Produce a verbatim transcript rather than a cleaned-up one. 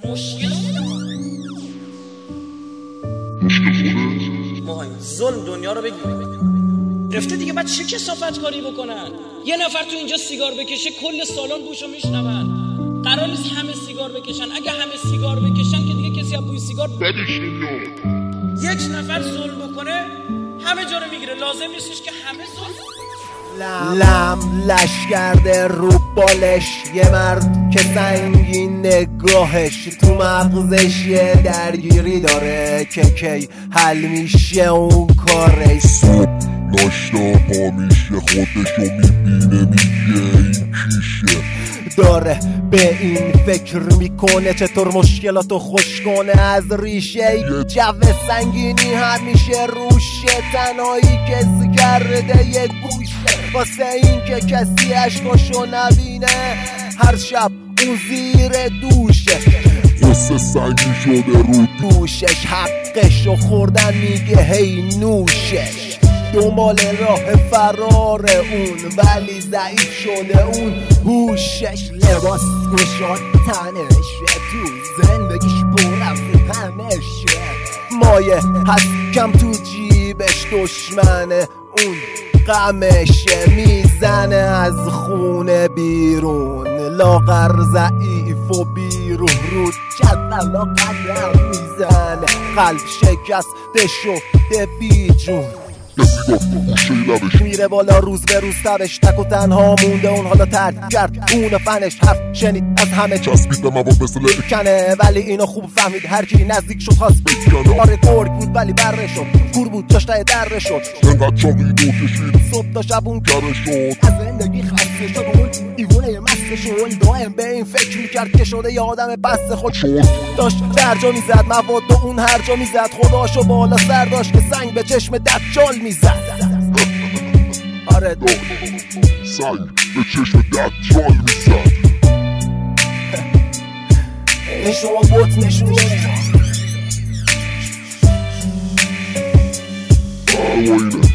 مشکل ما ظلم دنیا رو بگیریم رفته دیگه. بعد چه کثافت کاری بکنن؟ یه نفر تو اینجا سیگار بکشه کل سالن بوشو میشنون. قرار نیست همه سیگار بکشن. اگه همه سیگار بکشن که دیگه کسی از بوی سیگار بدش نمیاد. یک نفر ظلم بکنه همه جا رو میگیره. لازم نیستش که همه ظلم. لم لش کرده رو بالش یه مرد که سنگین نگاهش تو مغزش یه درگیری داره که کی حل میشه اون کارش. صبح ناشتا پا میشه خودشو میبینه میگه این کیشه. داره به این فکر میکنه چطور مشکلاتو خوش کنه از ریشه. یه جو سنگینی همیشه روشه. تنهایی کسی کرده یه گوشه واسه این که کسی عشقاشو نبینه. هر شب اون زیر دوشه قصه سنگین شده رو دوشش. حقشو خوردن میگه هی نوشش. دنبال راه فرار اون ولی ضعیف شده اون هوشش. لباس گشاد تنشه تو زندگیش پر از غمشه. مایه هست کم تو جیبش دشمنه اون غمشه. میزنه از خونه بیرون لاغر ضعیف و بیروح رو جدلا قدم میزنه. قلب شکسته شده بی جون میره بالا روز به روز تبش. تک و تنها مونده اون حالا ترک کرد اون فنش. حرف شنید از همه چسبید به مواد مثل کنه ولی اینو خوب فهمید. هر کی نزدیک شد خواست بکنه. آره گرگ بود ولی بره شد. کور بود جاش ته دره شد. انقدر چاقی دو کشید صبح تا شب اون کره شد. از زندگی خسته شد اون ایوونه مسته شد. دائم به این فکر میکرد که شده یه آدم بسته خود شد. داشت درجا میزد مواد و اون هر جا میزد. خداشو بالا سر داشت که سنگ به چشم دجال میزد. آره سنگ به چشم دجال میزد. این شما بوت نشون نمیدن.